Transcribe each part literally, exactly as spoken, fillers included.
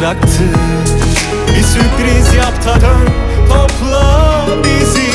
olacaktı. Bir sürpriz yap da dön, topla bizi.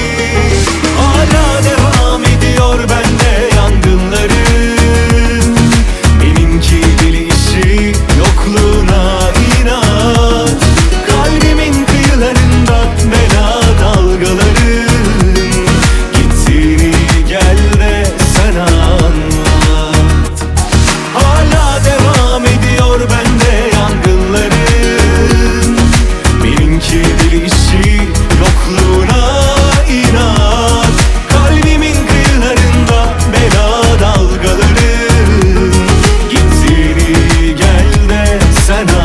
Hala devam ediyor bende yangınların. Benimki deli işi, yokluğuna inat. Kalbimin kıyılarında bela dalgaların. Gittiğini gel de sen anlat. Hala devam ediyor bende yangınların. Benimki deli işi, yokluğuna inat. Kalbimin kıyılarında bela dalgaların. Gittiğini gel de sen anlat.